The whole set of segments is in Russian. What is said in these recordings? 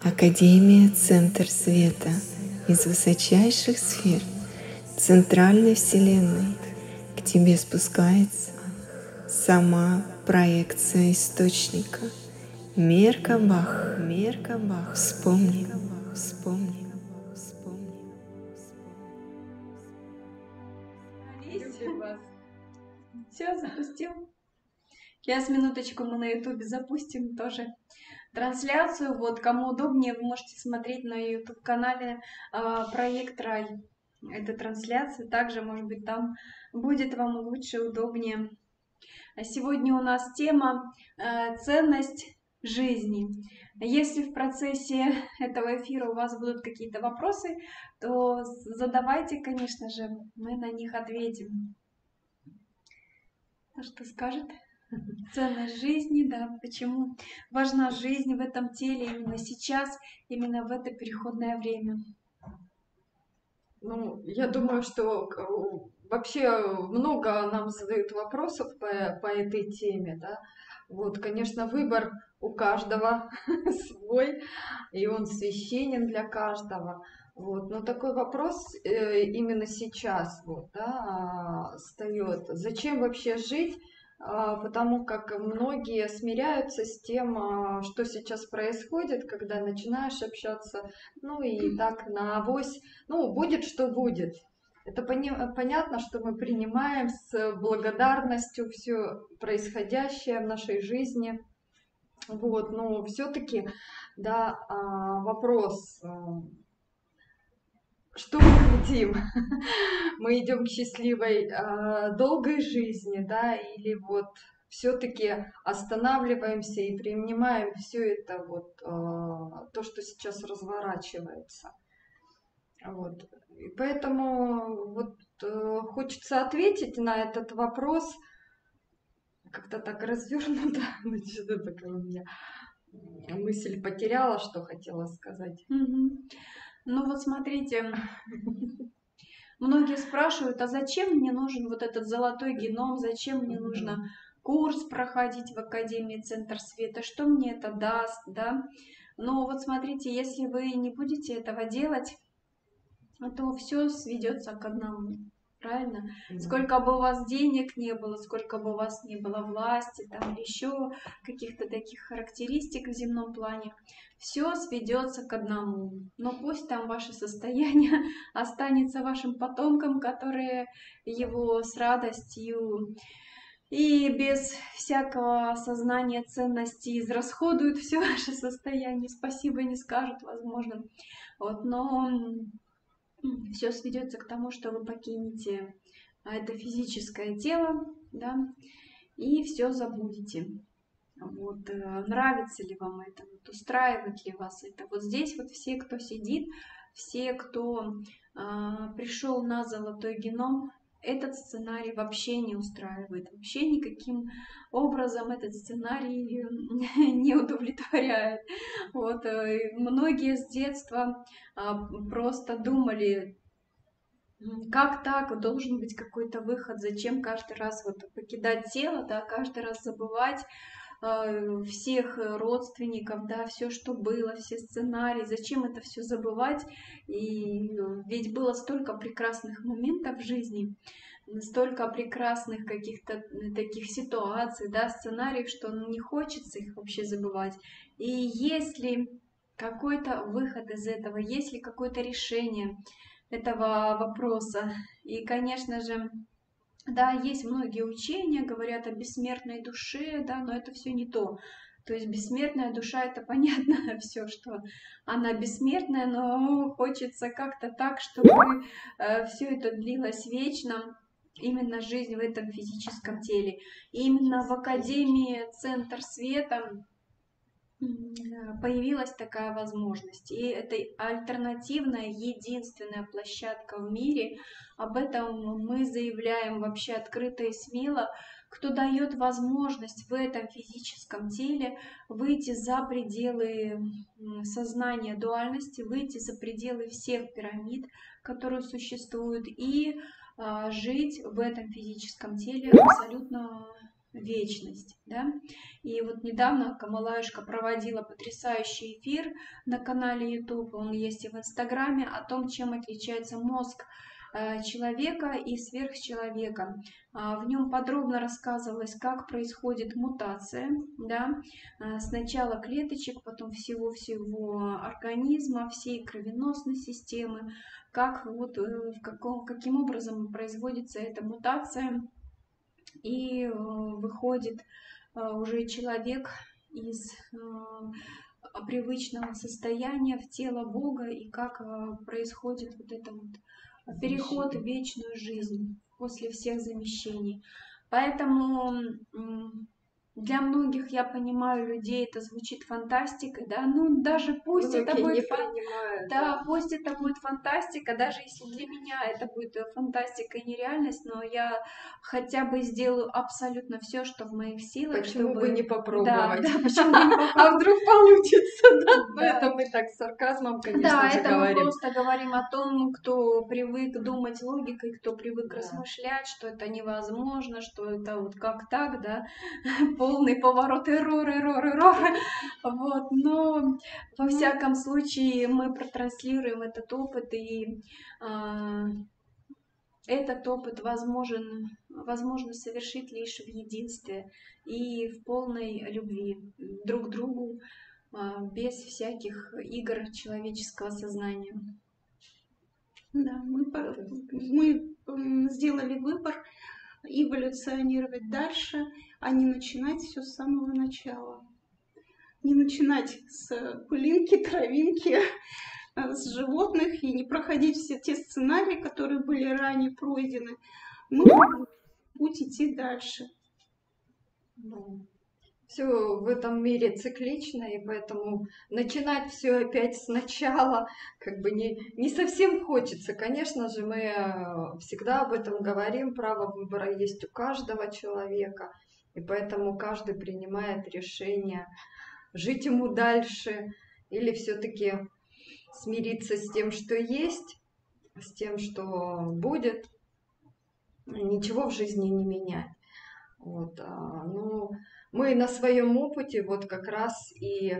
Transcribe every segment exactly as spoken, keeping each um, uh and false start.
Академия Центр Света из высочайших сфер Центральной Вселенной к тебе спускается сама проекция Источника. Меркабах, Меркабах, вспомни, вспомни, вспомни. Вас. Все, запустил. Сейчас минуточку мы на ютубе запустим тоже трансляцию. Вот, кому удобнее, вы можете смотреть на ютуб канале э, Проект Рай. Это трансляция, также, может быть, там будет вам лучше, удобнее. А сегодня у нас тема э, ценность жизни. Если в процессе этого эфира у вас будут какие-то вопросы, то задавайте, конечно же, мы на них ответим. Что скажет? Ценность жизни, да, почему важна жизнь в этом теле именно сейчас, именно в это переходное время. Ну, я думаю, что вообще много нам задают вопросов по, по этой теме, да. Вот, конечно, выбор у каждого свой, и он священен для каждого. Вот, но такой вопрос э, именно сейчас вот, да, встает. Зачем вообще жить? Потому как многие смиряются с тем, что сейчас происходит, когда начинаешь общаться, ну и так на авось, ну будет, что будет. Это пони- понятно, что мы принимаем с благодарностью все происходящее в нашей жизни. Вот, но все-таки, да, вопрос, что мы хотим? Мы идем к счастливой, долгой жизни, да, или вот все-таки останавливаемся и принимаем все это вот то, что сейчас разворачивается. Вот. И поэтому вот хочется ответить на этот вопрос как-то так развернуто. Что-то такое у меня мысль потеряла, что хотела сказать. Угу. Ну вот смотрите, многие спрашивают, а зачем мне нужен вот этот золотой геном, зачем мне нужно курс проходить в Академии Центр Света, что мне это даст, да? Но вот смотрите, если вы не будете этого делать, то все сведется к одному. Правильно? Да. Сколько бы у вас денег не было, сколько бы у вас не было власти, там еще каких-то таких характеристик в земном плане, все сведется к одному. Но пусть там ваше состояние останется вашим потомкам, которые его с радостью и без всякого сознания ценности израсходуют все ваше состояние, спасибо не скажут, возможно. Вот, но все сведется к тому, что вы покинете это физическое тело, да, и все забудете. Вот, нравится ли вам это, вот, устраивает ли вас это. Вот здесь вот все, кто сидит, все, кто а, пришел на золотой геном, этот сценарий вообще не устраивает, вообще никаким образом этот сценарий не удовлетворяет. Вот, многие с детства просто думали, как так, должен быть какой-то выход, зачем каждый раз вот покидать тело, да, каждый раз забывать э, всех родственников, да, все, что было, все сценарии, зачем это все забывать, и ведь было столько прекрасных моментов в жизни, столько прекрасных каких-то таких ситуаций, да, сценариев, что не хочется их вообще забывать. И если какой-то выход из этого, если какое-то решение этого вопроса. И, конечно же, да, есть многие учения, говорят о бессмертной душе, да, но это все не то. То есть бессмертная душа, это понятно все, что она бессмертная, но хочется как-то так, чтобы э, все это длилось вечно, именно жизнь в этом физическом теле. И именно в Академии Центр Света появилась такая возможность. И это альтернативная, единственная площадка в мире. Об этом мы заявляем вообще открыто и смело, кто дает возможность в этом физическом теле выйти за пределы сознания дуальности, выйти за пределы всех пирамид, которые существуют, и а, жить в этом физическом теле абсолютно вечность, да. И вот недавно Камалаюшка проводила потрясающий эфир на канале YouTube, он есть и в Инстаграме, о том, чем отличается мозг человека и сверхчеловека. В нем подробно рассказывалось, как происходит мутация, да, сначала клеточек, потом всего-всего организма, всей кровеносной системы, как вот, в каком, каким образом производится эта мутация, и выходит уже человек из привычного состояния в тело Бога, и как происходит вот это вот переход в вечную жизнь после всех замещений. Поэтому для многих, я понимаю, людей это звучит фантастикой, да, ну даже пусть Многие это будет не фан... принимают, да, да. пусть это будет фантастика, даже если для меня это будет фантастика и нереальность, но я хотя бы сделаю абсолютно все, что в моих силах, Почему чтобы... бы не попробовать? Да, да, почему бы не попробовать? А вдруг получится, да? Ну, Да. это мы так с сарказмом, конечно Да, же, это мы говорим. просто говорим о том, кто привык думать логикой, кто привык Да. размышлять, что это невозможно, что это вот как так, да, полный поворот, эррор, эррор, эррор. Вот, но во всяком случае мы протранслируем этот опыт, и а, этот опыт возможен, возможно совершить лишь в единстве и в полной любви друг к другу, без всяких игр человеческого сознания. Да, мы, мы сделали выбор эволюционировать дальше, а не начинать все с самого начала. Не начинать с пылинки, травинки, с животных и не проходить все те сценарии, которые были ранее пройдены. Мы путь идти дальше. Все в этом мире циклично, и поэтому начинать все опять сначала как бы не, не совсем хочется. Конечно же, мы всегда об этом говорим, право выбора есть у каждого человека, и поэтому каждый принимает решение, жить ему дальше или все-таки смириться с тем, что есть, с тем, что будет, ничего в жизни не менять. Вот, ну, мы на своем опыте, вот как раз и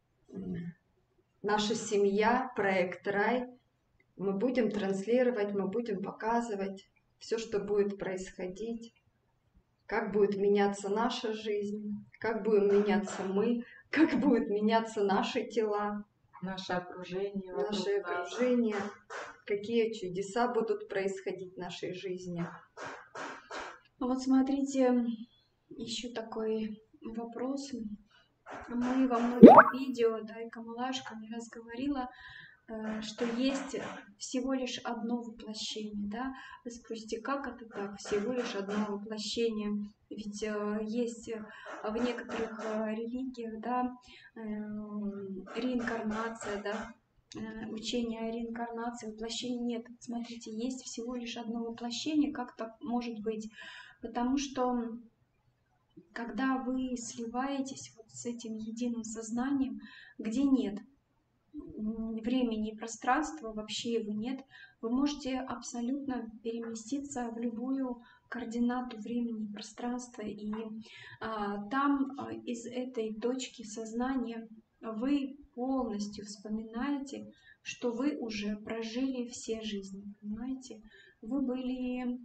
наша семья, проект Рай, мы будем транслировать, мы будем показывать все, что будет происходить, как будет меняться наша жизнь, как будем меняться мы, как будут меняться наши тела, наше окружение, наше окружение, какие чудеса будут происходить в нашей жизни. Вот смотрите, еще такой вопрос. Мы во многих видео, да, и Камалашка не раз говорила, что есть всего лишь одно воплощение, да. Вы спросите, как это так, всего лишь одно воплощение? Ведь есть в некоторых религиях, да, реинкарнация, да, учение о реинкарнации, воплощения нет. Смотрите, есть всего лишь одно воплощение, как так может быть? Потому что когда вы сливаетесь вот с этим единым сознанием, где нет времени и пространства, вообще его нет, вы можете абсолютно переместиться в любую координату времени и пространства, и а, там а, из этой точки сознания вы полностью вспоминаете, что вы уже прожили все жизни, понимаете? Вы были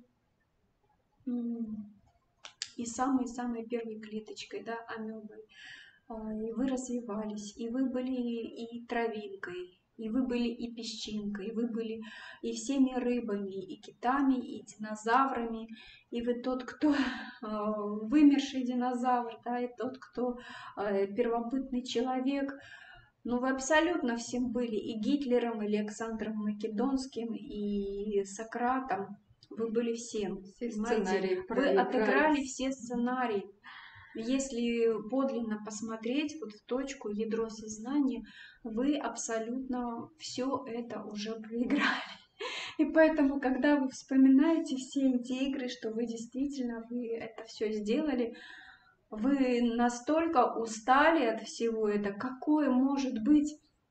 и самой-самой первой клеточкой, да, амебой, и вы развивались, и вы были и травинкой, и вы были и песчинкой, и вы были и всеми рыбами, и китами, и динозаврами, и вы тот, кто вымерший динозавр, да, и тот, кто первобытный человек. Ну, вы абсолютно всем были, и Гитлером, и Александром Македонским, и Сократом. Вы были всем, все сценарии, вы отыграли все сценарии. Если подлинно посмотреть вот в точку, ядро сознания, вы абсолютно все это уже проиграли. И поэтому, когда вы вспоминаете все эти игры, что вы действительно вы это все сделали, вы настолько устали от всего этого, какое может быть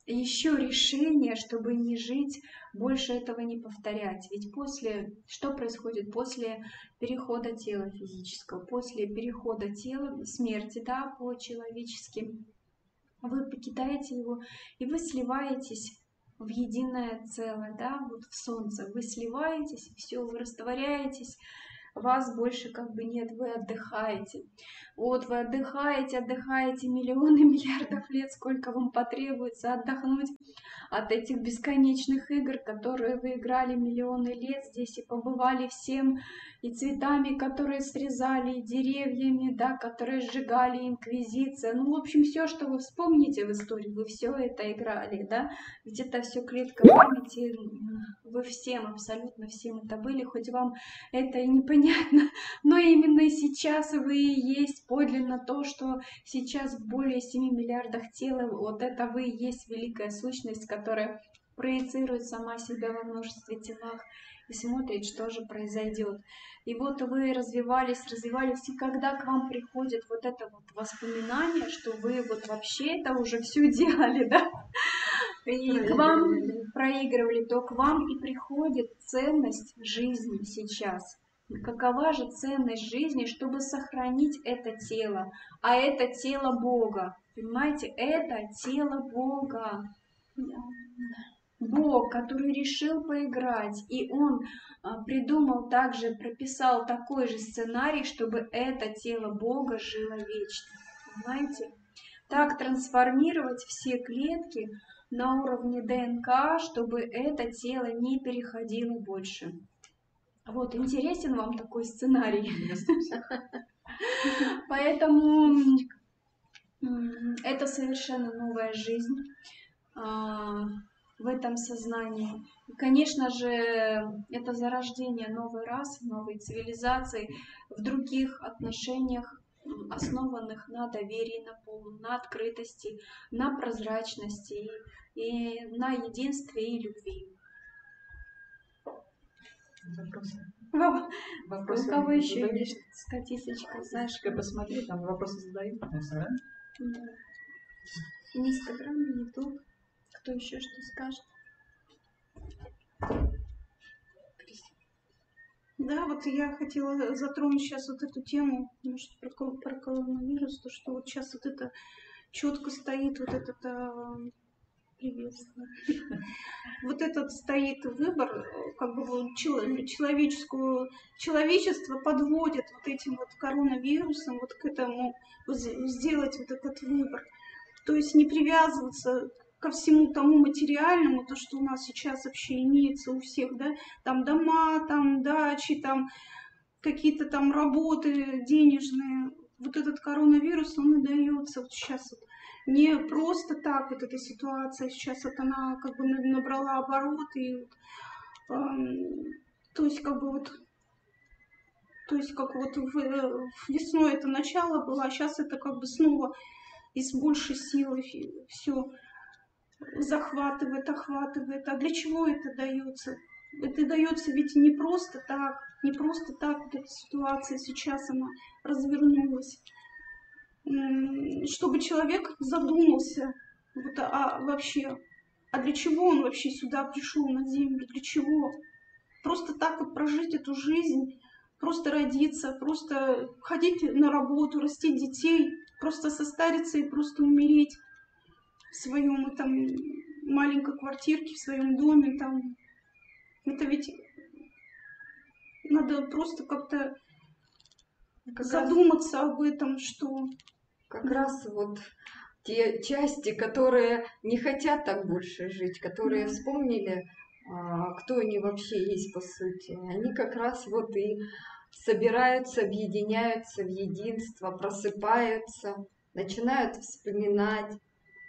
еще решение, чтобы не жить, больше этого не повторять. Ведь после, что происходит после перехода тела физического, после перехода тела, смерти, да, по-человечески, вы покидаете его, и вы сливаетесь в единое целое, да, вот в солнце. Вы сливаетесь, все, вы растворяетесь, вас больше как бы нет, вы отдыхаете. Вот вы отдыхаете, отдыхаете миллионы, миллиардов лет, сколько вам потребуется отдохнуть от этих бесконечных игр, которые вы играли миллионы лет здесь и побывали всем, и цветами, которые срезали, и деревьями, да, которые сжигали, инквизиция. Ну, в общем, все, что вы вспомните в истории, вы все это играли, да, ведь это все клетка памяти, вы всем, абсолютно всем это были, хоть вам это и непонятно, но именно сейчас вы и есть подлинно то, что сейчас в более семи миллиардах тел, вот это вы и есть великая сущность, которая проецирует сама себя во множестве телах и смотрит, что же произойдет. И вот вы развивались, развивались, и когда к вам приходит вот это вот воспоминание, что вы вот вообще это уже все делали, да, и к вам проигрывали, то к вам и приходит ценность жизни сейчас. Какова же ценность жизни, чтобы сохранить это тело? А это тело Бога. Понимаете, это тело Бога. Бог, который решил поиграть, и Он а, придумал также, прописал такой же сценарий, чтобы это тело Бога жило вечно. Понимаете? Так трансформировать все клетки на уровне ДНК, чтобы это тело не переходило больше. Вот, интересен вам такой сценарий? Поэтому это совершенно новая жизнь в этом сознании. И, конечно же, это зарождение новой расы, новой цивилизации в других отношениях, основанных на доверии, на полном, на открытости, на прозрачности и на единстве и любви. Вопросы. Во- Вопросы У кого еще задают? есть статистичка, знаешь? Я посмотри, там вопросы задают. Да. Ни Инстаграм, ни Ютуб. Кто еще что скажет? Да, вот я хотела затронуть сейчас вот эту тему, может, про, ко- про коронавирус, то, что вот сейчас вот это четко стоит, вот этот а, приветствую. Вот этот стоит выбор, э, как бы вот чел- человеческую, человечество подводит вот этим вот коронавирусом, вот к этому, вот з- сделать вот этот выбор. То есть не привязываться ко всему тому материальному, то, что у нас сейчас вообще имеется у всех, да, там дома, там дачи, там какие-то там работы денежные. Вот этот коронавирус, он и дается вот сейчас вот. Не просто так вот эта ситуация, сейчас вот она как бы набрала обороты, и вот, эм, то есть как бы вот, то есть как вот в, в весной это начало было, а сейчас это как бы снова и с большей силой все захватывает, охватывает. А для чего это дается? Это дается ведь не просто так, не просто так вот эта ситуация сейчас она развернулась. Чтобы человек задумался вот, а вообще, а для чего он вообще сюда пришел на землю, для чего? Просто так вот прожить эту жизнь, просто родиться, просто ходить на работу, растить детей, просто состариться и просто умереть в своем там маленькой квартирке, в своем доме там. Это ведь надо просто как-то Как задуматься раз, об этом, что... Как да. раз вот те части, которые не хотят так больше жить, которые да. вспомнили, кто они вообще есть по сути, они как раз вот и собираются, объединяются в единство, просыпаются, начинают вспоминать,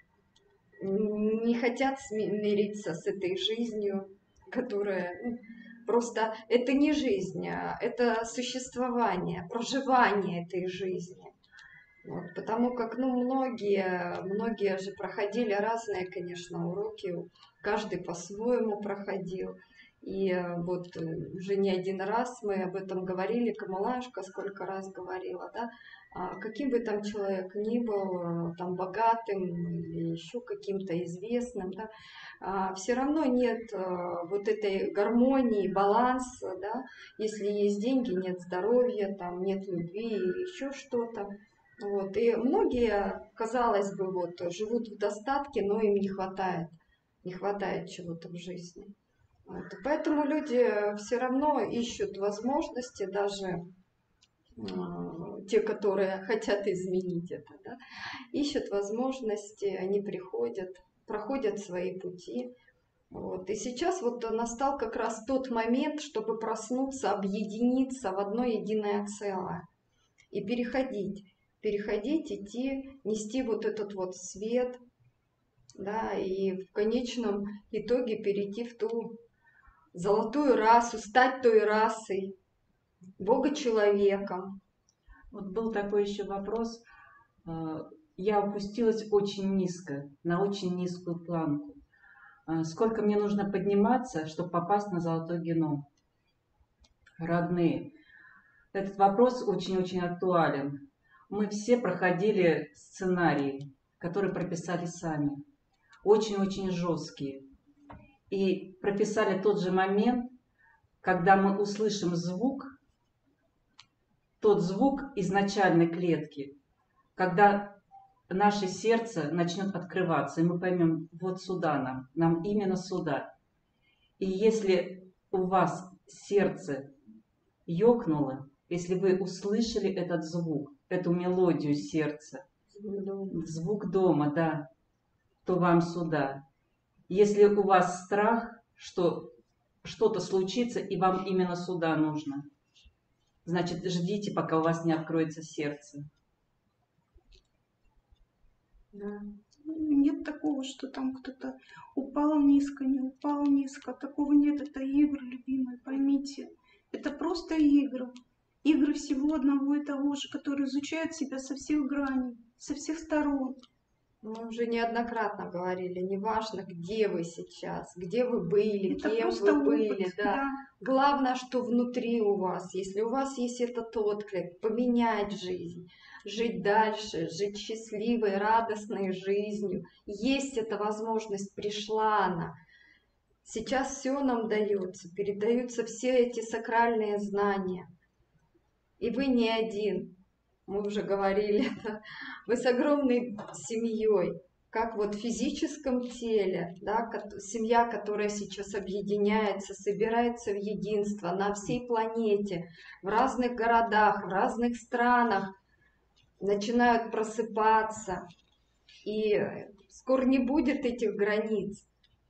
не хотят смириться с этой жизнью, которая ну, просто это не жизнь, а это существование, проживание этой жизни. Вот, потому как ну, многие, многие же проходили разные, конечно, уроки, каждый по-своему проходил. И вот уже не один раз мы об этом говорили, Камалашка сколько раз говорила, да, каким бы там человек ни был, там богатым или еще каким-то известным, да, все равно нет вот этой гармонии, баланса, да, если есть деньги, нет здоровья, там нет любви или еще что-то. Вот. И многие, казалось бы, вот, живут в достатке, но им не хватает, не хватает чего-то в жизни. Вот. Поэтому люди все равно ищут возможности, даже э, те, которые хотят изменить это, да, ищут возможности, они приходят, проходят свои пути. Вот. И сейчас вот настал как раз тот момент, чтобы проснуться, объединиться в одно единое целое и переходить, переходить, идти, нести вот этот вот свет, да, и в конечном итоге перейти в ту золотую расу, стать той расой, Бога-человеком. Вот был такой еще вопрос. Я опустилась очень низко, на очень низкую планку. Сколько мне нужно подниматься, чтобы попасть на золотой геном? Родные, этот вопрос очень-очень актуален. Мы все проходили сценарии, которые прописали сами, очень-очень жесткие. И прописали тот же момент, когда мы услышим звук, тот звук изначальной клетки, когда наше сердце начнет открываться, и мы поймем, вот сюда нам, нам именно сюда. И если у вас сердце ёкнуло, если вы услышали этот звук, эту мелодию сердца, Звук дома. звук дома, да, то вам сюда. Если у вас страх, что что-то случится, и вам именно сюда нужно, значит, ждите, пока у вас не откроется сердце. Да. Нет такого, что там кто-то упал низко, не упал низко. Такого нет. Это игры, любимые, поймите. Это просто игры. Игры всего одного и того же, которые изучают себя со всех граней, со всех сторон. Мы уже неоднократно говорили, неважно, где вы сейчас, где вы были, Это кем просто вы были, опыт, да. да. Главное, что внутри у вас, если у вас есть этот отклик, поменять жизнь, жить дальше, жить счастливой, радостной жизнью. Есть эта возможность, пришла она. Сейчас все нам дается, передаются все эти сакральные знания. И вы не один. Мы уже говорили, да? Вы с огромной семьей, как вот в физическом теле, да, семья, которая сейчас объединяется, собирается в единство на всей планете, в разных городах, в разных странах, начинают просыпаться, и скоро не будет этих границ.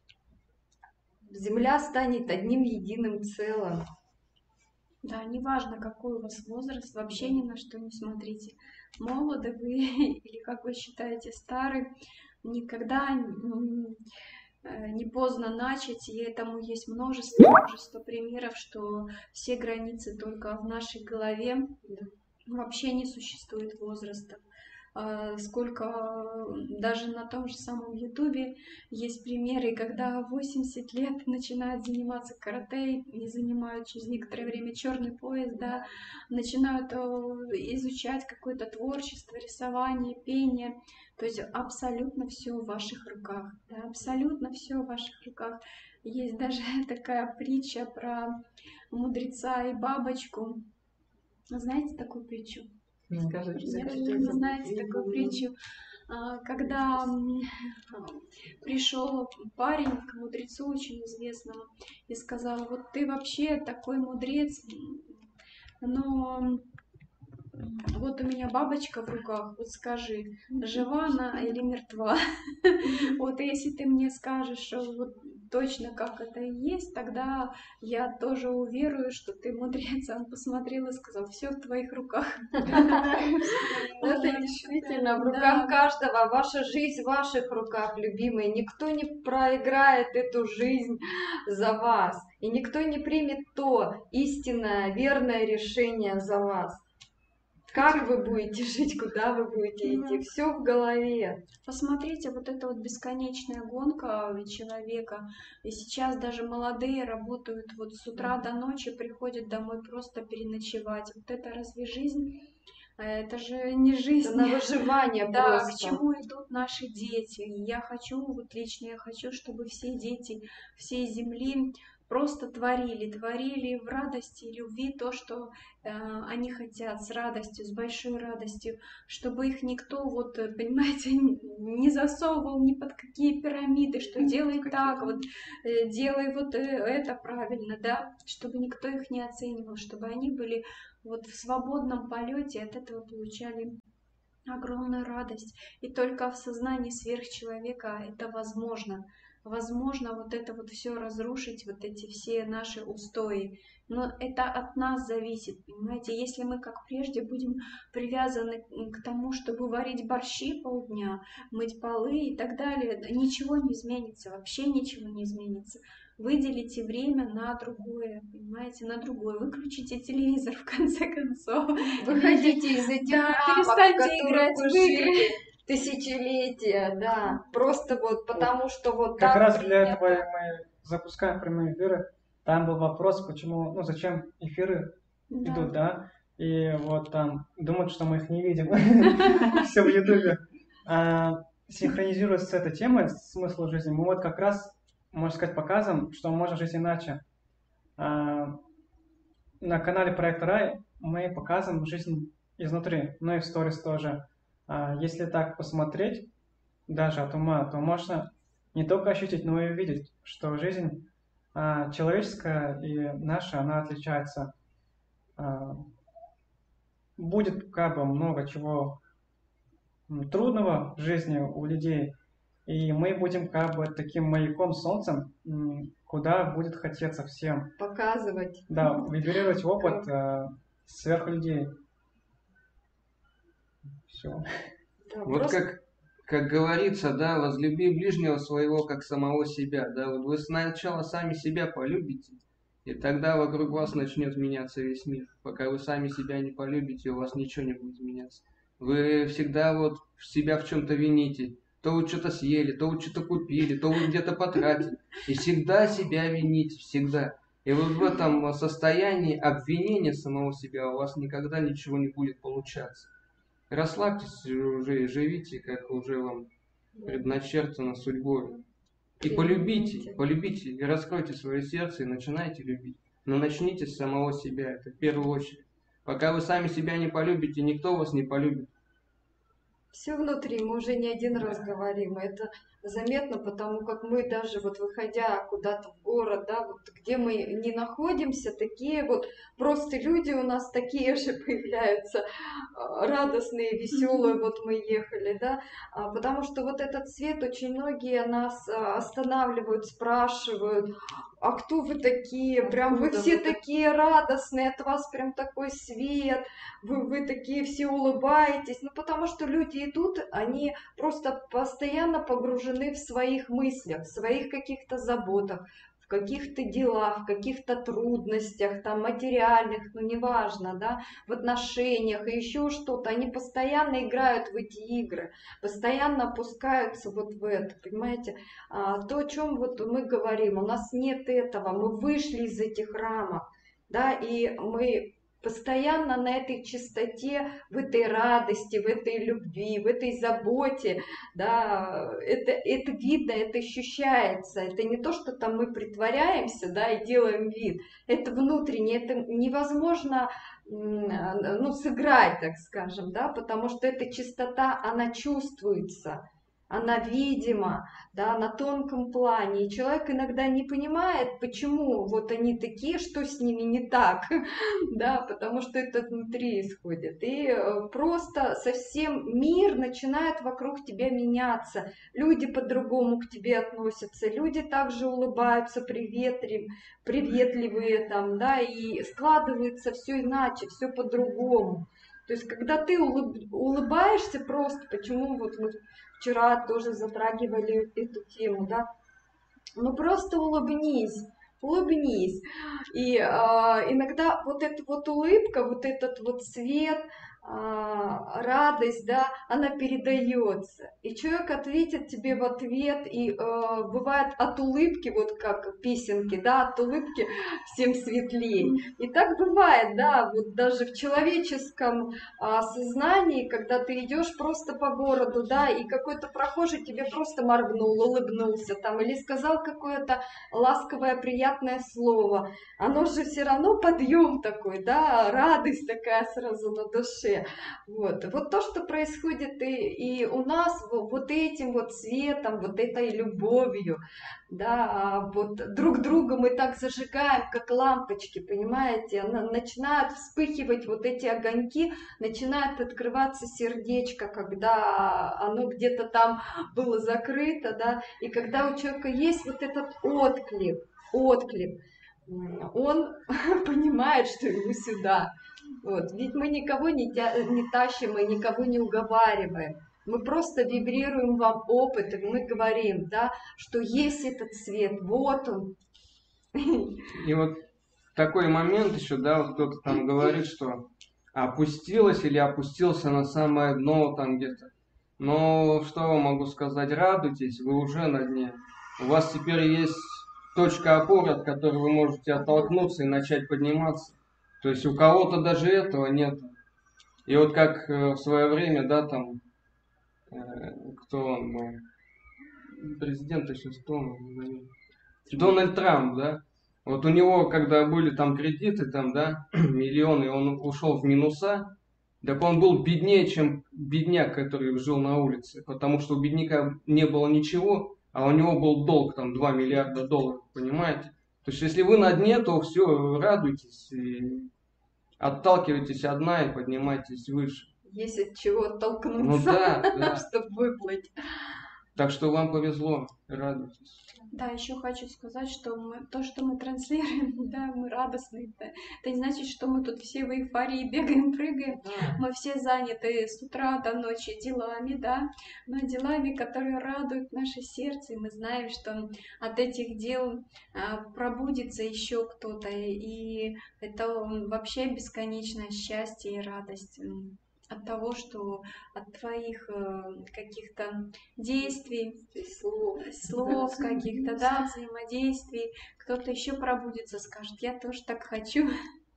Земля станет одним единым целым. Да, неважно, какой у вас возраст, вообще ни на что не смотрите. Молоды вы или, как вы считаете, старый, никогда не поздно начать, и этому есть множество, множество примеров, что все границы только в нашей голове, вообще не существует возраста. Сколько даже на том же самом ютубе есть примеры, когда в восемьдесят лет начинают заниматься карате и занимают через некоторое время черный пояс, да, начинают изучать какое-то творчество, рисование, пение. То есть абсолютно все в ваших руках, да, абсолютно все в ваших руках. Есть даже такая притча про мудреца и бабочку. Знаете такую притчу? Скажите, Нет, не знаете такую притчу, когда пришел парень к мудрецу очень известному и сказал: вот ты вообще такой мудрец, но вот у меня бабочка в руках, вот скажи, жива она или мертва? Вот если ты мне скажешь вот точно, как это и есть, тогда я тоже уверую, что ты мудрец. Он посмотрел и сказал: все в твоих руках. Это действительно в руках каждого. Ваша жизнь в ваших руках, любимые. Никто не проиграет эту жизнь за вас. И никто не примет то истинное, верное решение за вас. как вы будете жить, куда вы будете идти, все в голове. Посмотрите, вот эта вот бесконечная гонка человека. И сейчас даже молодые работают вот с утра до ночи, приходят домой просто переночевать. Вот это разве жизнь? Это же не жизнь. Это на выживание Да, просто. к чему идут наши дети? И я хочу, вот лично я хочу, чтобы все дети всей земли просто творили, творили в радости и любви то, что э, они хотят, с радостью, с большой радостью, чтобы их никто, вот, э, понимаете, не засовывал ни под какие пирамиды, что делай так, вот, э, делай вот э, это правильно, да, чтобы никто их не оценивал, чтобы они были вот в свободном полете, от этого получали огромную радость. И только в сознании сверхчеловека это возможно. Возможно вот это вот все разрушить, вот эти все наши устои. Но это от нас зависит, понимаете. Если мы, как прежде, будем привязаны к тому, чтобы варить борщи полдня, мыть полы и так далее, ничего не изменится, вообще ничего не изменится. Выделите время на другое, понимаете, на другое. Выключите телевизор, в конце концов. Выходите из этих Да, рамок, в перестаньте которых играть вы в игры. жили тысячелетия, да. Просто вот потому, что вот Как так раз для принято. этого мы запускаем прямые эфиры. Там был вопрос, почему, ну зачем эфиры Да. идут, да? И вот там думают, что мы их не видим. Все в Ютубе. Синхронизируясь с этой темой, смысла жизни, мы вот как раз, можно сказать, показываем, что можно жить иначе. На канале Проекта Рай мы показываем жизнь изнутри, ну и в сторис тоже. Если так посмотреть, даже от ума, то можно не только ощутить, но и увидеть, что жизнь человеческая и наша, она отличается. Будет как бы много чего трудного в жизни у людей, и мы будем как бы таким маяком, солнцем, куда будет хотеться всем. Показывать. Да, вибрировать опыт э, сверхлюдей. Все. Да, Вот просто- как, как говорится, да, возлюби ближнего своего, как самого себя, да, вот вы сначала сами себя полюбите, и тогда вокруг вас начнет меняться весь мир. Пока вы сами себя не полюбите, у вас ничего не будет меняться. Вы всегда вот себя в чем-то вините. То вы что-то съели, то вы что-то купили, то вы где-то потратили. И всегда себя вините, всегда. И вот в этом состоянии обвинения самого себя у вас никогда ничего не будет получаться. Расслабьтесь уже и живите, как уже вам предначертано судьбой. И полюбите, полюбите, и раскройте свое сердце, и начинайте любить. Но начните с самого себя, это в первую очередь. Пока вы сами себя не полюбите, никто вас не полюбит. Все внутри, мы уже не один раз говорим, это заметно, потому как мы даже вот выходя куда-то в город, да, вот где мы не находимся, такие вот просто люди у нас такие же появляются, радостные, веселые, вот мы ехали, да, потому что вот этот свет, очень многие нас останавливают, спрашивают, а кто вы такие, прям вы Откуда все вы такие радостные, от вас прям такой свет, вы, вы такие все улыбаетесь, ну потому что люди идут, они просто постоянно погружены в своих мыслях, в своих каких-то заботах, в каких-то делах, в каких-то трудностях, там, материальных, ну, неважно, да, в отношениях и еще что-то. Они постоянно играют в эти игры, постоянно опускаются вот в это, понимаете. А, то, о чем вот мы говорим, у нас нет этого, мы вышли из этих рамок, да, и мы постоянно на этой чистоте, в этой радости, в этой любви, в этой заботе, да, это, это видно, это ощущается, это не то, что там мы притворяемся, да, и делаем вид, это внутренне, это невозможно, ну, сыграть, так скажем, да, потому что эта чистота, она чувствуется, она видима, да, на тонком плане, и человек иногда не понимает, почему вот они такие, что с ними не так, да, потому что это внутри исходит, и просто совсем мир начинает вокруг тебя меняться, люди по-другому к тебе относятся, люди также улыбаются, приветливые, приветливые там, да, и складывается все иначе, все по-другому. То есть, когда ты улыбаешься просто, почему вот мы вчера тоже затрагивали эту тему, да, ну просто улыбнись, улыбнись. И э, иногда вот эта вот улыбка, вот этот вот свет, э, а, радость, да, она передается. И человек ответит тебе в ответ, и э, бывает от улыбки, вот как песенки, да, от улыбки всем светлей. И так бывает, да, вот даже в человеческом а, сознании, когда ты идешь просто по городу, да, и какой-то прохожий тебе просто моргнул, улыбнулся там, или сказал какое-то ласковое, приятное слово, оно же все равно подъем такой, да, радость такая сразу на душе. Вот, вот то, что происходит и, и у нас вот этим вот светом, вот этой любовью, да, вот друг друга мы так зажигаем, как лампочки, понимаете, начинают вспыхивать вот эти огоньки, начинает открываться сердечко, когда оно где-то там было закрыто, да, и когда у человека есть вот этот отклик, отклик, он понимает, что ему сюда. Вот. Ведь мы никого не, тя... не тащим и никого не уговариваем. Мы просто вибрируем вам опыт, и мы говорим, да, что есть этот свет, вот он. И вот такой момент еще, да, вот кто-то там говорит, что опустилась или опустился на самое дно там где-то. Но что я могу сказать, радуйтесь, вы уже на дне. У вас теперь есть точка опоры, от которой вы можете оттолкнуться и начать подниматься. То есть у кого-то даже этого нет. И вот как э, в свое время, да, там, э, кто он был, президент еще кто он, Дональд Трамп, да, вот у него, когда были там кредиты, там, да, миллионы, он ушел в минуса, так он был беднее, чем бедняк, который жил на улице, потому что у бедняка не было ничего, а у него был долг, там, два миллиарда долларов, понимаете? То есть, если вы на дне, то все, радуйтесь, и отталкивайтесь от дна и поднимайтесь выше. Есть от чего оттолкнуться, ну, да, да. чтобы выплыть. Так что вам повезло, радуйтесь. Да, еще хочу сказать, что мы, то, что мы транслируем, да, мы радостные. Да, это не значит, что мы тут все в эйфории бегаем, прыгаем. Мы все заняты с утра до ночи делами, да, но делами, которые радуют наше сердце. И мы знаем, что от этих дел а, пробудится еще кто-то. И это вообще бесконечное счастье и радость от того, что от твоих э, каких-то действий, слов, слов каких-то, да, взаимодействий, кто-то еще пробудится, скажет, я тоже так хочу.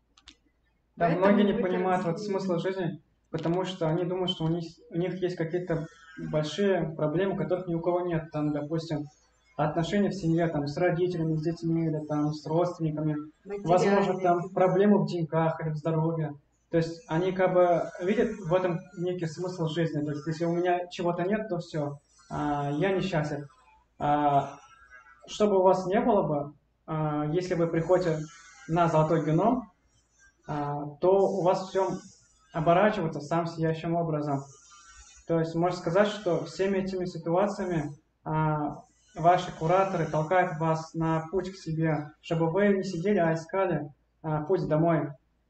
Да, Поэтому многие не вы понимают вот транслируете. смысла жизни, потому что они думают, что у них, у них есть какие-то большие проблемы, которых ни у кого нет. Там, допустим, отношения в семье там, с родителями, с детьми, или там, с родственниками. Возможно, там проблемы в деньгах или в здоровье. То есть они как бы видят в этом некий смысл жизни. То есть если у меня чего-то нет, то все, а, я несчастлив. А, что бы у вас не было бы, а, если вы приходите на золотой геном, а, то у вас все оборачивается самым сияющим образом. То есть можно сказать, что всеми этими ситуациями а, ваши кураторы толкают вас на путь к себе, чтобы вы не сидели, а искали а, путь домой.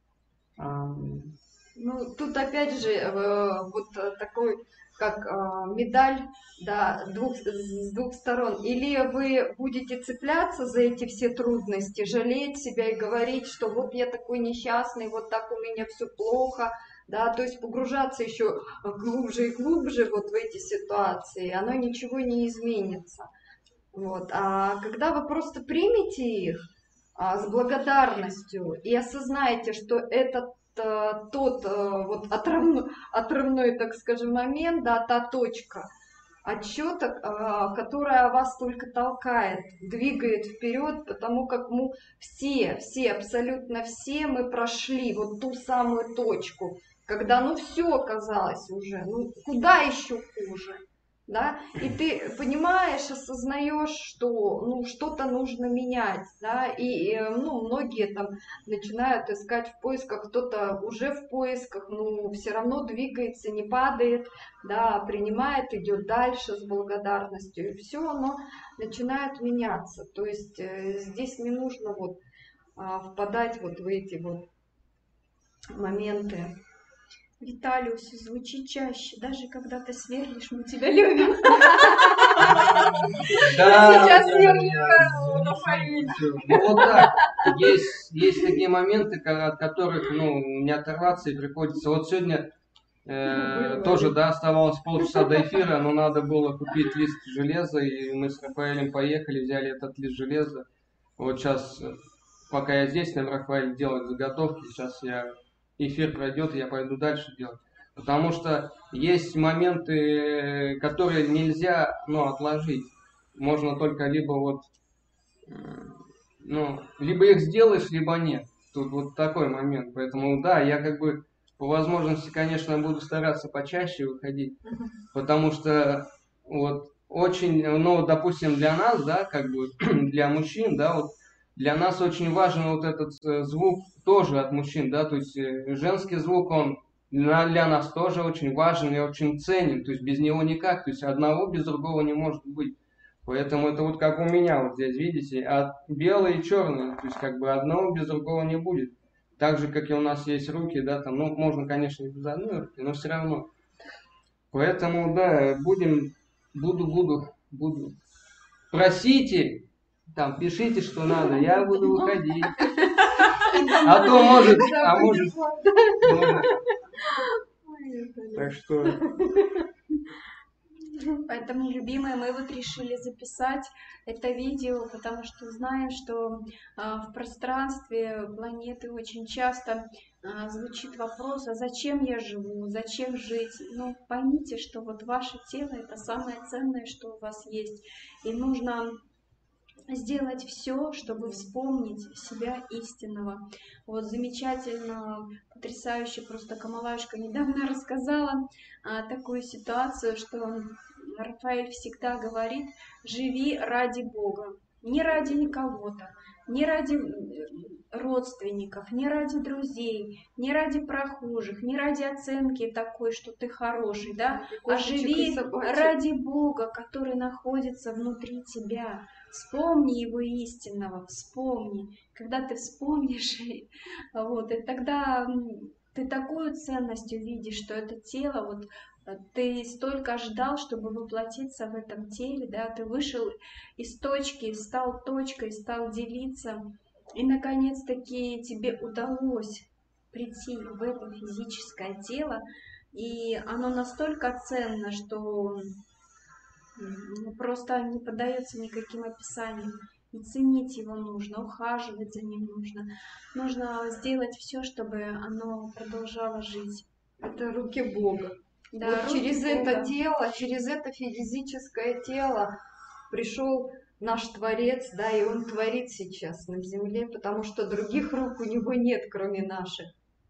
Ну, тут опять же э, вот такой, как э, медаль, да, двух, с двух сторон. Или вы будете цепляться за эти все трудности, жалеть себя и говорить, что вот я такой несчастный, вот так у меня все плохо, да, то есть погружаться еще глубже и глубже вот в эти ситуации, оно ничего не изменится. Вот. А когда вы просто примете их, с благодарностью и осознаете, что этот э, тот э, вот отрывной, отрывной, так скажем, момент, да, та точка отсчета, э, которая вас только толкает, двигает вперед, потому как мы все, все, абсолютно все мы прошли вот ту самую точку, когда ну все казалось уже, ну куда еще хуже. Да? И ты понимаешь, осознаешь, что ну, что-то нужно менять, да? И ну, многие там начинают искать в поисках, кто-то уже в поисках, но все равно двигается, не падает, да? Принимает, идет дальше с благодарностью, и все оно начинает меняться. То есть э, здесь не нужно вот, а, впадать вот в эти вот моменты. Виталиус, звучи чаще, даже когда ты сверлишь, мы тебя любим. Да, Сейчас да, сверлим да, Рафаэль. ну вот так. Есть, есть такие моменты, от которых ну, не оторваться и приходится. Вот сегодня Э, тоже, да, оставалось полчаса до эфира, но надо было купить лист железа, и мы с Рафаэлем поехали, взяли этот лист железа. Вот сейчас, пока я здесь, нам Рафаэль делает заготовки, сейчас я эфир пройдет, и я пойду дальше делать. Потому что есть моменты, которые нельзя, ну, отложить. Можно только либо вот, ну, либо их сделаешь, либо нет. Тут вот такой момент. Поэтому, да, я как бы по возможности, конечно, буду стараться почаще выходить, потому что вот очень, ну, допустим, для нас, да, как бы для мужчин, да, вот для нас очень важен вот этот звук тоже от мужчин, да, то есть женский звук, он для, для нас тоже очень важен и очень ценен, то есть без него никак, то есть одного без другого не может быть. Поэтому это вот как у меня вот здесь, видите, а белое и черное, то есть как бы одного без другого не будет. Так же, как и у нас есть руки, да, там, ну, можно, конечно, без одной руки, но все равно. Поэтому, да, будем, буду, буду, буду. Просите, там, пишите, что надо, я буду выходить. А то может, а может, может. Так что... Поэтому, любимые, мы вот решили записать это видео, потому что знаем, что а, в пространстве планеты очень часто а, звучит вопрос, а зачем я живу, зачем жить? Ну, поймите, что вот ваше тело — это самое ценное, что у вас есть. И нужно сделать все, чтобы вспомнить себя истинного. Вот замечательно, потрясающе, просто Камалашка недавно рассказала а, такую ситуацию, что Рафаэль всегда говорит: живи ради Бога, не ради никого-то, не ради родственников, не ради друзей, не ради прохожих, не ради оценки такой, что ты хороший, да, а живи ради Бога, который находится внутри тебя. Вспомни его истинного, вспомни. Когда ты вспомнишь, вот, и тогда ты такую ценность увидишь, что это тело, вот, ты столько ждал, чтобы воплотиться в этом теле, да, ты вышел из точки, стал точкой, стал делиться, и наконец-таки тебе удалось прийти в это физическое тело, и оно настолько ценно, что просто не поддается никаким описаниям. И ценить его нужно, ухаживать за ним нужно. Нужно сделать все, чтобы оно продолжало жить. Это руки Бога. Да, вот руки через Бога. это тело, через это физическое тело пришел наш Творец, да, и Он творит сейчас на земле, потому что других рук у Него нет, кроме наших.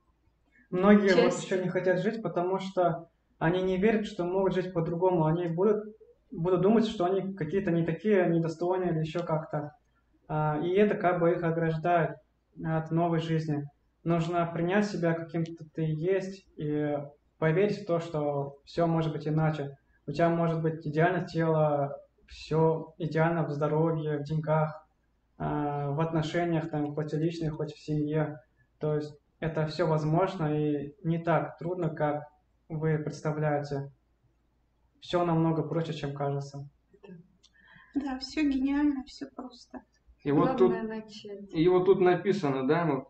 Многие Часть. вот еще не хотят жить, потому что они не верят, что могут жить по-другому. Они будут, будут думать, что они какие-то не такие, недостойные или еще как-то. И это как бы их ограждает от новой жизни. Нужно принять себя каким-то ты есть и поверить в то, что все может быть иначе. У тебя может быть идеальное тело, все идеально в здоровье, в деньгах, в отношениях, там, хоть и личных, хоть в семье. То есть это все возможно и не так трудно, как вы представляете. Все намного проще, чем кажется. Да, все гениально, все просто. И вот, тут, и вот тут написано, да, вот,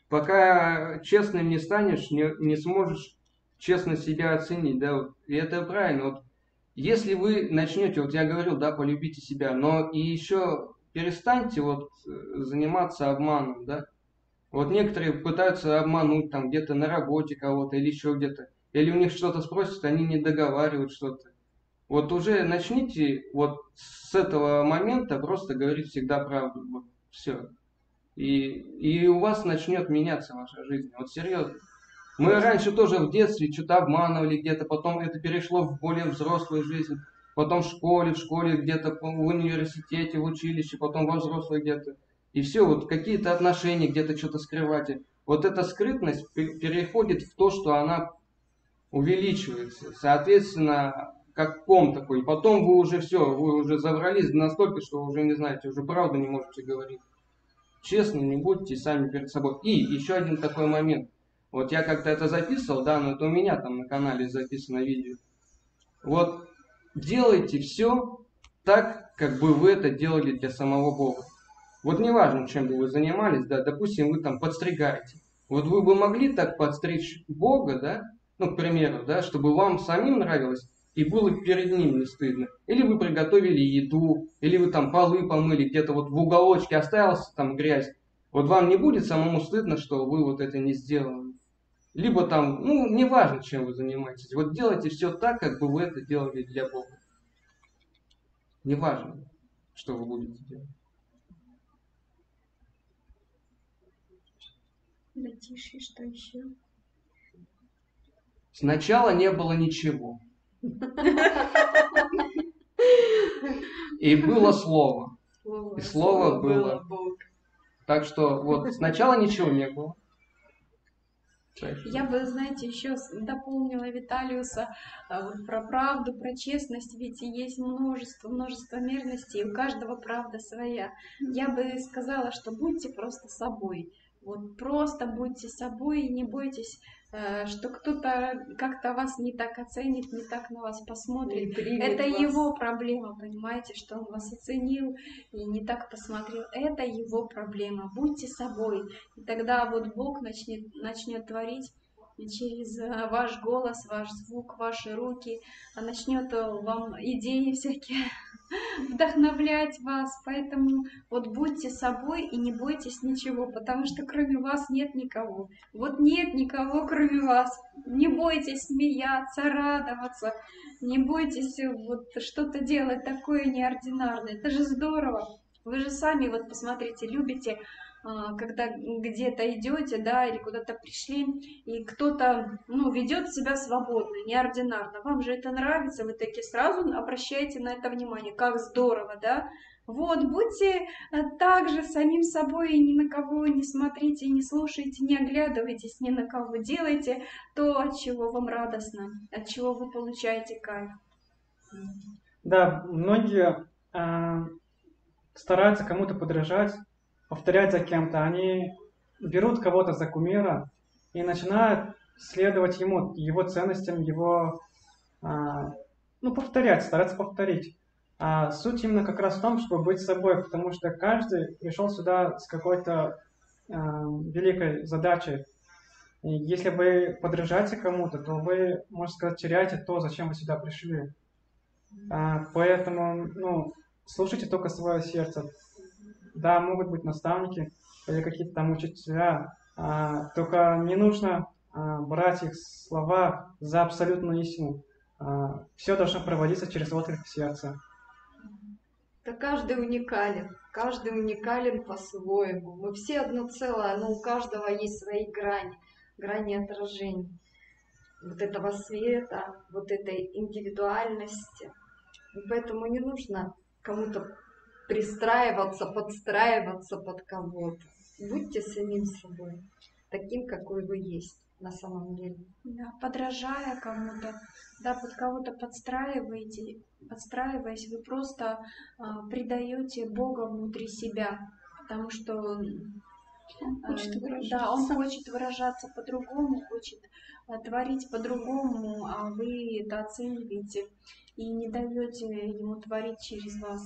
пока честным не станешь, не, не сможешь честно себя оценить, да, вот, и это правильно. Вот, если вы начнете, вот я говорил, да, полюбите себя, но и еще перестаньте вот заниматься обманом, да. Вот некоторые пытаются обмануть там где-то на работе кого-то или еще где-то, или у них что-то спросят, они не договаривают что-то. Вот уже начните вот с этого момента просто говорить всегда правду, вот все. И, и у вас начнет меняться ваша жизнь, вот серьезно. Мы раньше тоже в детстве что-то обманывали где-то, потом это перешло в более взрослую жизнь, потом в школе, в школе где-то, в университете, в училище, потом во взрослой где-то. И все, вот какие-то отношения где-то что-то скрывать. Вот эта скрытность переходит в то, что она увеличивается. Соответственно, как ком такой. Потом вы уже все, вы уже забрались настолько, что уже не знаете, уже правду не можете говорить. Честно не будьте сами перед собой. И еще один такой момент. Вот я как-то это записывал, да, но это у меня там на канале записано видео. Вот делайте все так, как бы вы это делали для самого Бога. Вот неважно, чем бы вы занимались, да, допустим, вы там подстригаете. Вот вы бы могли так подстричь Бога, да, ну, к примеру, да, чтобы вам самим нравилось и было перед ним не стыдно. Или вы приготовили еду, или вы там полы помыли, где-то вот в уголочке осталась там грязь. Вот вам не будет самому стыдно, что вы вот это не сделали. Либо там, ну, неважно, чем вы занимаетесь. Вот делайте все так, как бы вы это делали для Бога. Неважно, что вы будете делать. Затишье, что еще? Сначала не было ничего. И было слово. И слово было. Так что вот сначала ничего не было. Я бы, знаете, еще дополнила Виталиуса вот, про правду, про честность, ведь есть множество, множество мерностей, у каждого правда своя. Я бы сказала, что будьте просто собой. Вот просто будьте собой и не бойтесь, что кто-то как-то вас не так оценит, не так на вас посмотрит. Это вас. Его проблема, понимаете, что он вас оценил и не так посмотрел. Это его проблема. Будьте собой. И тогда вот Бог начнет, начнет творить через ваш голос, ваш звук, ваши руки, а начнет вам идеи всякие вдохновлять вас. Поэтому вот будьте собой и не бойтесь ничего, потому что кроме вас нет никого. Вот нет никого кроме вас. Не бойтесь смеяться, радоваться, не бойтесь вот что-то делать такое неординарное. Это же здорово. Вы же сами, вот посмотрите, любите, когда где-то идете, да, или куда-то пришли, и кто-то, ну, ведет себя свободно, неординарно. Вам же это нравится, вы такие сразу обращаете на это внимание. Как здорово, да? Вот, будьте также самим собой, и ни на кого не смотрите, не слушайте, не оглядывайтесь ни на кого. Делайте то, от чего вам радостно, от чего вы получаете кайф. Да, многие э, стараются кому-то подражать, повторять за кем-то. Они берут кого-то за кумира и начинают следовать ему, его ценностям, его, а, ну, повторять, стараться повторить. А суть именно как раз в том, чтобы быть собой, потому что каждый пришел сюда с какой-то а, великой задачей. И если вы подражаете кому-то, то вы, можно сказать, теряете то, зачем вы сюда пришли. А, поэтому, ну, слушайте только свое сердце. Да, могут быть наставники или какие-то там учителя, а, только не нужно а, брать их слова за абсолютную истину. А, все должно проводиться через отклик сердца. Да, каждый уникален, каждый уникален по-своему. Мы все одно целое, но у каждого есть свои грани, грани отражений. Вот этого света, вот этой индивидуальности. И поэтому не нужно кому-то пристраиваться, подстраиваться под кого-то. Будьте самим собой, таким, какой вы есть на самом деле. Да, подражая кому-то, да, под кого-то подстраиваете, подстраиваясь, вы просто а, предаете Бога внутри себя, потому что он хочет выражаться, да, он хочет выражаться по-другому, хочет а, творить по-другому, а вы это оцениваете и не даете ему творить через вас.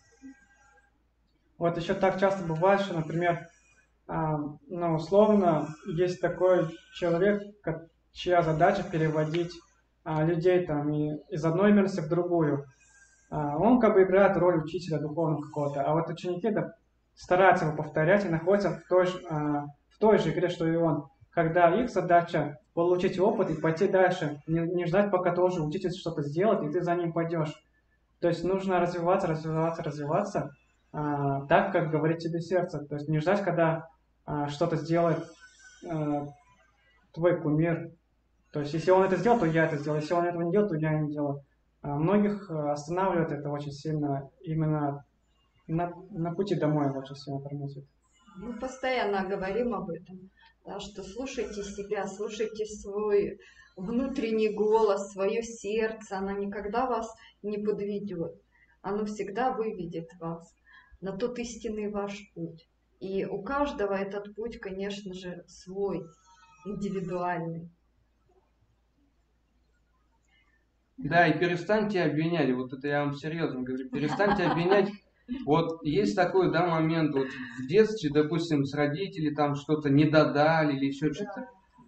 Вот еще так часто бывает, что, например, ну, условно, есть такой человек, чья задача переводить людей там из одной мирности в другую. Он как бы играет роль учителя духовного какого-то, а вот ученики да, стараются его повторять и находятся в той, же, в той же игре, что и он. Когда их задача получить опыт и пойти дальше, не, не ждать, пока тоже учитель что-то сделает, и ты за ним пойдешь. То есть нужно развиваться, развиваться, развиваться. А, так, как говорит тебе сердце. То есть не ждать, когда а, что-то сделает а, твой кумир. То есть если он это сделал, то я это сделал. Если он этого не делал, то я не делал. А, многих останавливает это очень сильно. Именно на, на пути домой очень сильно тормозит. Мы постоянно говорим об этом, да, что слушайте себя, слушайте свой внутренний голос, свое сердце. Оно никогда вас не подведет. Оно всегда выведет вас на тот истинный ваш путь. И у каждого этот путь, конечно же, свой, индивидуальный. Да, и перестаньте обвинять, вот это я вам серьезно говорю, перестаньте обвинять. Вот есть такой, да, момент, вот в детстве, допустим, с родителей там что-то не додали или еще что-то.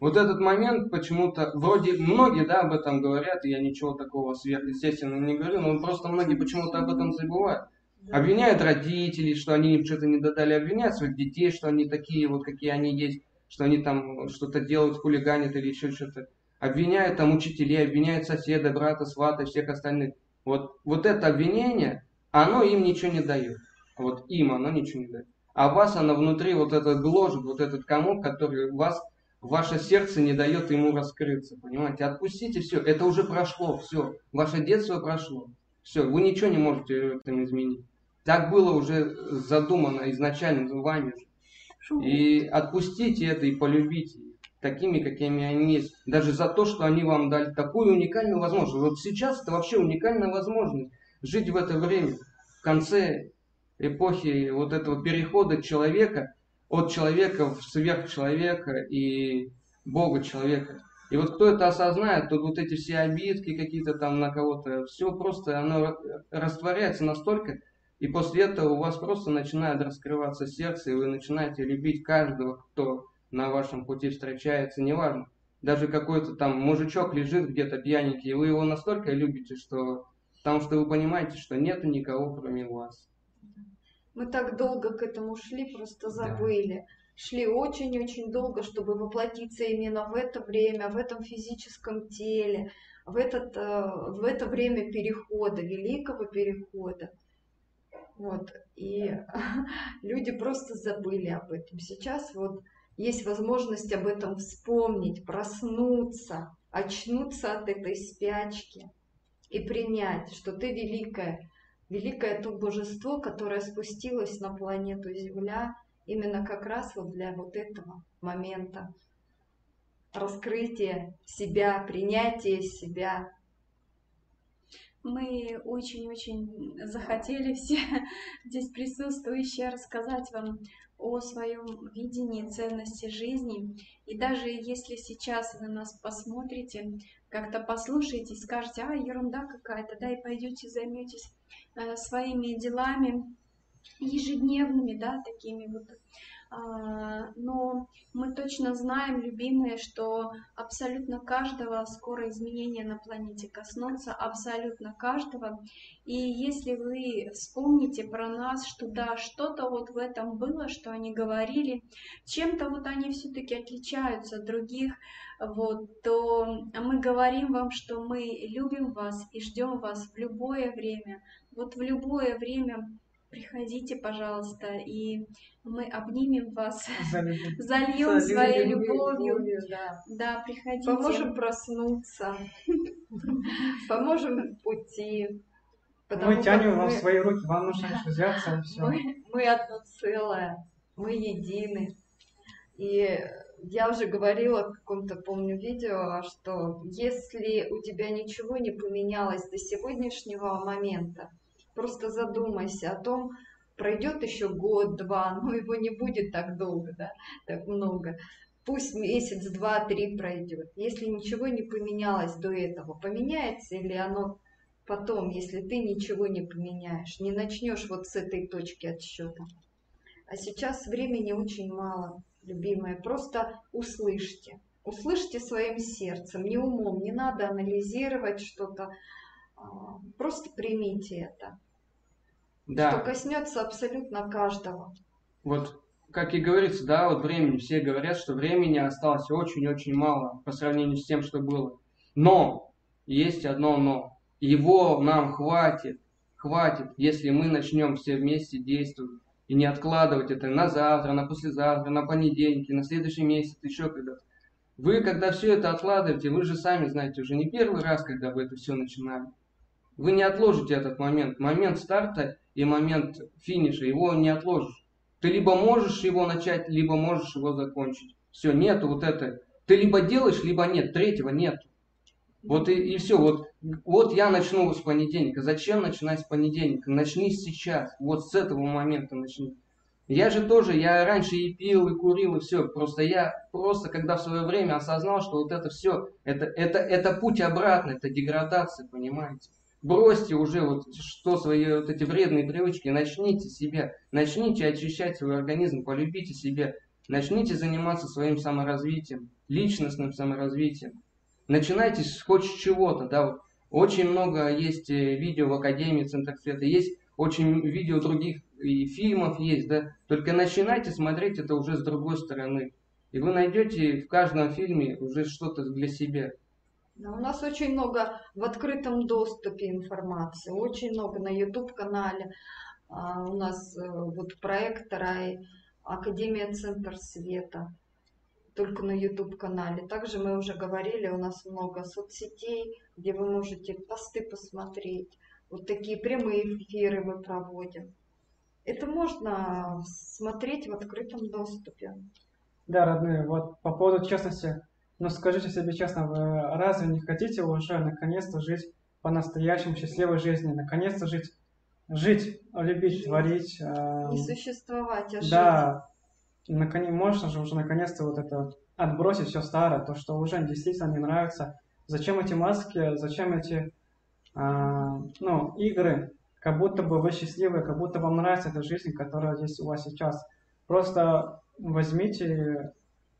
Вот этот момент почему-то, вроде многие, да, об этом говорят, и я ничего такого сверхъестественного не говорю, но просто многие почему-то об этом забывают. Обвиняют родителей, что они им что-то не додали, обвиняют своих детей, что они такие вот, какие они есть, что они там что-то делают, хулиганят или еще что-то. Обвиняют там учителей, обвиняют соседа, брата, свата и всех остальных. Вот, вот это обвинение, оно им ничего не дает. Вот им оно ничего не дает. А вас оно внутри вот этот гложет, вот этот комок, который вас, ваше сердце не дает ему раскрыться. Понимаете? Отпустите все, это уже прошло, все. Ваше детство прошло. Все, вы ничего не можете в этом изменить. Так было уже задумано изначально вами. И отпустите это и полюбите их такими, какими они есть. Даже за то, что они вам дали такую уникальную возможность. Вот сейчас это вообще уникальная возможность жить в это время, в конце эпохи вот этого перехода человека от человека в сверхчеловека и Бога человека. И вот кто это осознает, то вот эти все обидки какие-то там на кого-то, все просто оно растворяется настолько, и после этого у вас просто начинает раскрываться сердце, и вы начинаете любить каждого, кто на вашем пути встречается, неважно. Даже какой-то там мужичок лежит где-то пьяненький, и вы его настолько любите, что потому что вы понимаете, что нету никого, кроме вас. Мы так долго к этому шли, просто забыли. Да. Шли очень-очень долго, чтобы воплотиться именно в это время, в этом физическом теле, в, этот, в это время перехода, великого перехода. Вот. И люди просто забыли об этом. Сейчас вот есть возможность об этом вспомнить, проснуться, очнуться от этой спячки и принять, что ты великая, великое то божество, которое спустилось на планету Земля именно как раз вот для вот этого момента раскрытия себя, принятия себя. Мы очень-очень захотели все здесь присутствующие рассказать вам о своем видении ценности жизни. И даже если сейчас вы нас посмотрите, как-то послушаете и скажете: а, ерунда какая-то, да, и пойдете займетесь э, своими делами ежедневными, да, такими вот. А, но мы точно знаем, любимые, что абсолютно каждого скоро изменения на планете коснутся, абсолютно каждого. И если вы вспомните про нас, что да, что-то вот в этом было, что они говорили, чем-то вот они все-таки отличаются от других, вот, то мы говорим вам, что мы любим вас и ждем вас в любое время. Вот в любое время приходите, пожалуйста, и мы обнимем вас, зальем, зальем своей любовью. любовью да. да, приходите. Поможем проснуться, поможем в пути. Мы тянем вам свои руки, вам нужно лишь взяться и все. Мы, мы одно целое, мы едины. И я уже говорила в каком-то, помню, видео, что если у тебя ничего не поменялось до сегодняшнего момента, просто задумайся о том, пройдет еще год-два, но его не будет так долго, да, так много. Пусть месяц, два, три пройдет. Если ничего не поменялось до этого, поменяется ли оно потом, если ты ничего не поменяешь, не начнешь вот с этой точки отсчета. А сейчас времени очень мало, любимые. Просто услышьте. Услышьте своим сердцем, не умом, не надо анализировать что-то. Просто примите это, да. Что коснется абсолютно каждого. Вот, как и говорится, да, вот времени, все говорят, что времени осталось очень-очень мало по сравнению с тем, что было. Но, есть одно но, его нам хватит, хватит, если мы начнем все вместе действовать и не откладывать это на завтра, на послезавтра, на понедельник, на следующий месяц, еще когда-то. Вы, когда все это откладываете, вы же сами знаете, уже не первый раз, когда вы это все начинали. Вы не отложите этот момент. Момент старта и момент финиша, его не отложишь. Ты либо можешь его начать, либо можешь его закончить. Все, нету вот это. Ты либо делаешь, либо нет. Третьего нет. Вот и, и все. Вот, вот я начну с понедельника. Зачем начинать с понедельника? Начни сейчас. Вот с этого момента начни. Я же тоже, я раньше и пил, и курил, и все. Просто я, просто когда в свое время осознал, что вот это все, это, это, это путь обратно, это деградация, понимаете? Бросьте уже вот что свои вот эти вредные привычки, начните себя, начните очищать свой организм, полюбите себя, Начните заниматься своим саморазвитием, личностным саморазвитием. Начинайте с хоть с чего-то, да, вот. Очень много есть видео в Академии Центр Света, есть очень видео других и фильмов есть, да. Только начинайте смотреть это уже с другой стороны. И вы найдете в каждом фильме уже что-то для себя. Да, у нас очень много в открытом доступе информации, очень много на ютуб-канале. А, у нас э, вот проект Рай, Академия Центр Света, только на ютуб-канале. Также мы уже говорили, у нас много соцсетей, где вы можете посты посмотреть. Вот такие прямые эфиры мы проводим. Это можно смотреть в открытом доступе. Да, родные, вот по поводу честности, ну скажите себе честно, вы разве не хотите уже наконец-то жить по-настоящему счастливой жизнью, наконец-то жить, жить, любить, творить? Э, Не существовать, а жить. Да, наконец, можно же уже наконец-то вот это отбросить все старое, то, что уже действительно не нравится. Зачем эти маски, зачем эти э, ну, игры, как будто бы вы счастливы, как будто вам нравится эта жизнь, которая здесь у вас сейчас. Просто возьмите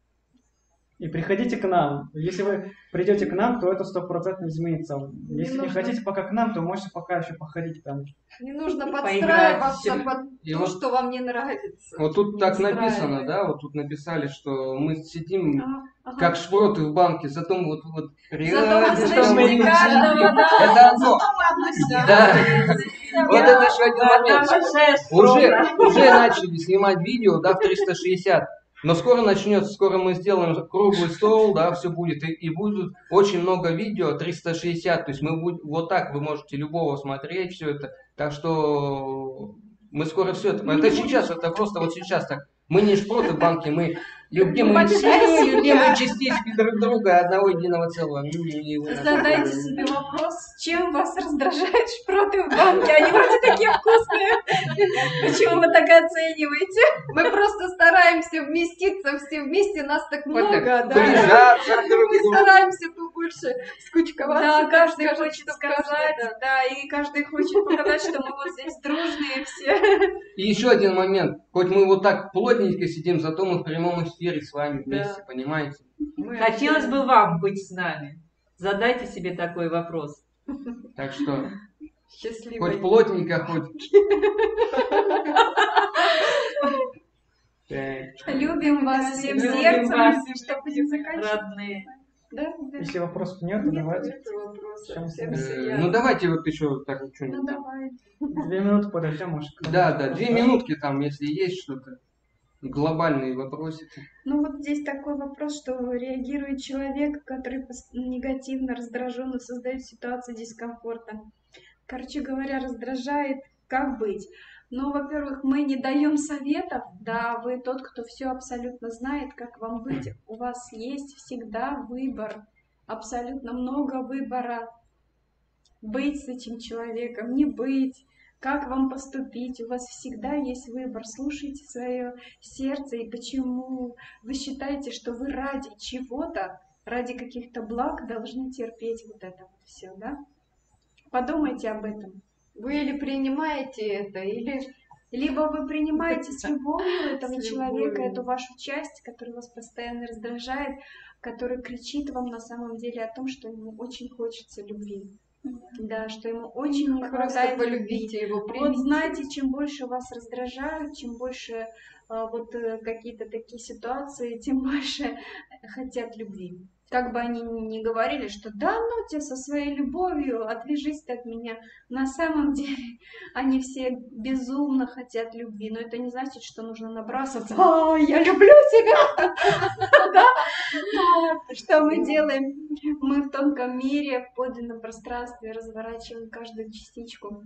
и приходите к нам. Если вы придете к нам, то это стопроцентно изменится. Если не, нужно... не хотите пока к нам, то можете пока еще походить там. Не нужно подстраиваться под и то, вот, что вам не нравится. Вот тут не так написано, да, вот тут написали, что мы сидим Ага, ага. как шпроты в банке, зато вот, вот Зато мы реально, слышим мы не каждого, да. это одно. Да. Вот это еще один момент. Уже, уже начали снимать видео, да, в триста шестьдесят. Но скоро начнется, скоро мы сделаем круглый стол, да, все будет. И, и будет очень много видео триста шестьдесят. То есть мы будем, вот так вы можете любого смотреть, все это. Так что мы скоро все это. Это сейчас, это просто вот сейчас так. Мы не шпроты в банке, мы любимые, любимые частички друг друга, одного единого целого. Задайте себе вопрос, чем вас раздражают шпроты в банке? Они вроде такие вкусные. Почему вы так оцениваете? Мы просто стараемся вместиться все вместе, нас так много, да. Прижаться друг к Мы другу. стараемся побольше скучковаться. Да, так каждый скажем, хочет чтоб сказать, каждый, да. да, и каждый хочет показать, что мы вот здесь дружные все. И еще один момент. Хоть мы вот так плотненько сидим, зато мы в прямом эфире с вами вместе, Да. понимаете? Мы Хотелось бы вам быть с нами. Задайте себе такой вопрос. Так что счастливы. хоть плотненько, хоть... Так. Любим вас всем Любим сердцем. вас. Что будем заканчивать? Родные. Да, да. Если вопросов нет, то Нет, давайте. нет вопросов. Чем Всем Э, сияй. Ну давайте вот еще так Ну что-нибудь. давай. Две минуты подождем, может. кто-то Да, да, вопрос, две минутки там, если есть что-то. Глобальные вопросики. Ну вот здесь такой вопрос, что реагирует человек, который пос- негативно, раздраженно создает ситуацию дискомфорта. Короче говоря, раздражает, как быть? Ну, во-первых, мы не даем советов, да, вы тот, кто все абсолютно знает, как вам быть. У вас есть всегда выбор, абсолютно много выбора. Быть с этим человеком, не быть, как вам поступить. У вас всегда есть выбор. Слушайте свое сердце и почему вы считаете, что вы ради чего-то, ради каких-то благ должны терпеть вот это вот все, да? Подумайте об этом. Вы или принимаете это, или Либо вы принимаете с любовью этого С человека, любовью. эту вашу часть, которая вас постоянно раздражает, который кричит вам на самом деле о том, что ему очень хочется любви. Да, что ему очень не просто хватает любви. полюбите его, Вот примите. знаете, чем больше вас раздражают, чем больше а, вот э, какие-то такие ситуации, тем больше хотят любви. Как бы они ни говорили, что да ну тебя со своей любовью, отвяжись ты от меня. На самом деле они все безумно хотят любви, но это не значит, что нужно набрасываться. А, я люблю тебя! Да? Но что мы делаем? Мы в тонком мире, в подлинном пространстве разворачиваем каждую частичку.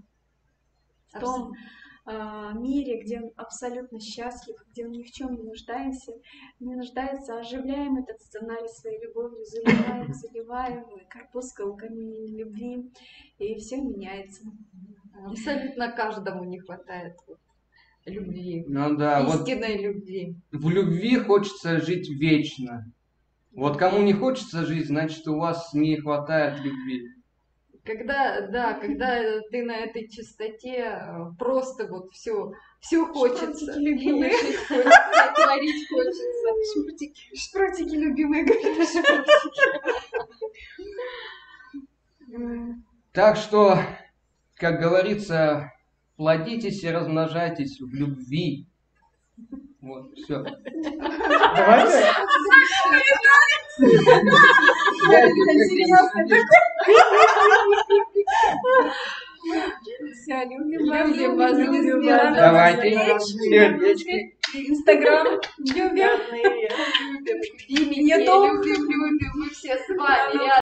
В том а, мире, где он абсолютно счастлив, где он ни в чем не нуждаемся, не нуждается, оживляем этот сценарий своей любовью, заливаем, заливаем корпускалками любви, и все меняется. Абсолютно каждому не хватает вот любви, Ну да, вот истинной любви. в любви хочется жить вечно. Вот кому не хочется жить, значит у вас не хватает любви. Когда, да, когда ты на этой частоте, э, просто вот все, все хочется. Шпротики любимые. И жить хочется, творить хочется. Шпротики, шпротики любимые, говорят, шпротики. Так что, как говорится, плодитесь и размножайтесь в любви. Вот, все. Давайте, Все, любим вас, Любим вас, любим любим вас. вас. Давайте. Сердечки. Инстаграм, любим. Любим, любим, любим, мы все с вами рядом.